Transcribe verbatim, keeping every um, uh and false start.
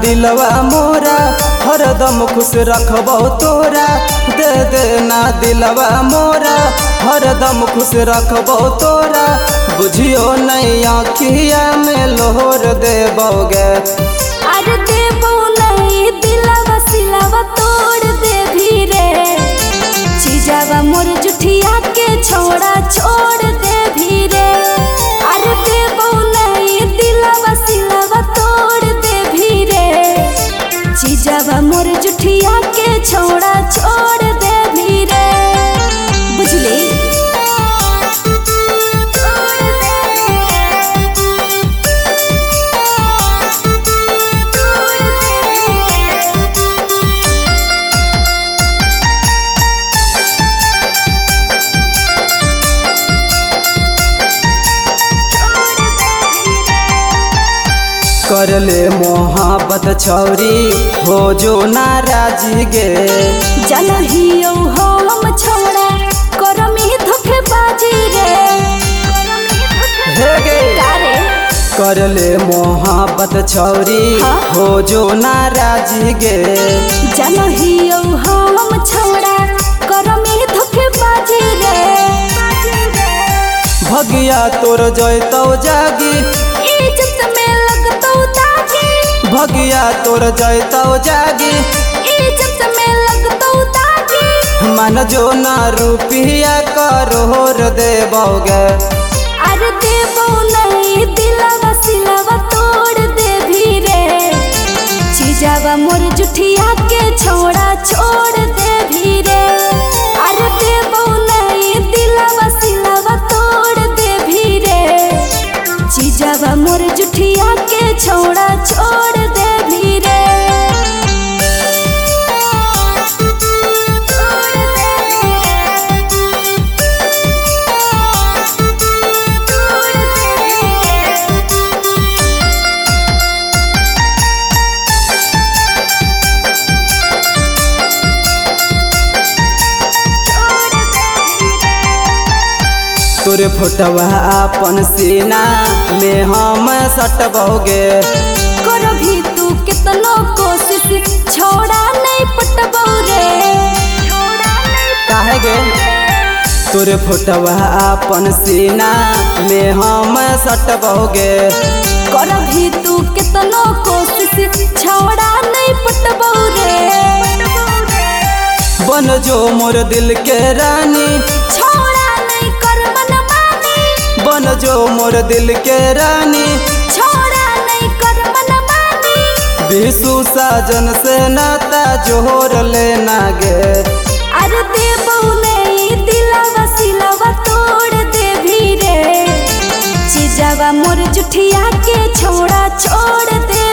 दिलवा मोरा हरदम खुश रखबो तोरा। दे देना दिलवा मोरा हरदम खुश रखबो तोरा। बुझियो नहीं आँखिया में लोहर देबोगे। अरे देबो नहीं दिलवा सिलवा तोड़ दे भी रे। चीजावा मोर जुठिया के छोड़ा छोड़ दे भी रे। अरे देबो नहीं दिलवा सिलवा तोड़ दे भी रे। चीजावा मोर जुठिया के छोड़ा छोड़ दे भी रे। बुझली कर ले मोहब्बत छौरी हो जो नाराजी गे। जनहियो हम छोड़ा करमी धोखेबाजी रे। हे गे कारे कर ले मोहब्बत छौरी हाँ? हो जो नाराजी गे। जनहियो हम छोड़ा करमी धोखेबाजी रे। भगिया तोर जयतौ जागी इज्जत में लगतौ दागी। भगिया तोर जयतौ जागी इज्जत में लगतौ दागी। मन जो ना रुपिया करोड़ देबोगे। अरे देबो नहीं दिलवा सिलवा तोड़ दे भी रे। चीजावा मोर जुठिया के छोड़ा छोड़ दे भी रे। अरे देबो नहीं दिलवा सिलवा तोड़ दे भी रे। चीजावा मोर जुठिया के छोड़ा छोड़ दे भी रे। तोरे फोटवा अपन सीना में हम सटबोगे। कर भी तू कितनो कोशिश छोड़ा नहीं पटबो रे। काहे गे तोरे फोटवा अपन सीना में हम सटबोगे। कर भी तू कितनो कोशिश छोड़ा नहीं पटबो रे। बन जो मोर दिल के रानी छोड़ा नहीं कर मनमानी। बन जो मोर दिल के रानी छोड़ा नहीं कर मनमानी। विशु साजन से नाता जोड़ लेना गे। अरे देबो नहीं दिलवा सिलवा तोड़ दे भी रे। चीजावा मोर जुठिया के छोड़ा छोड़ दे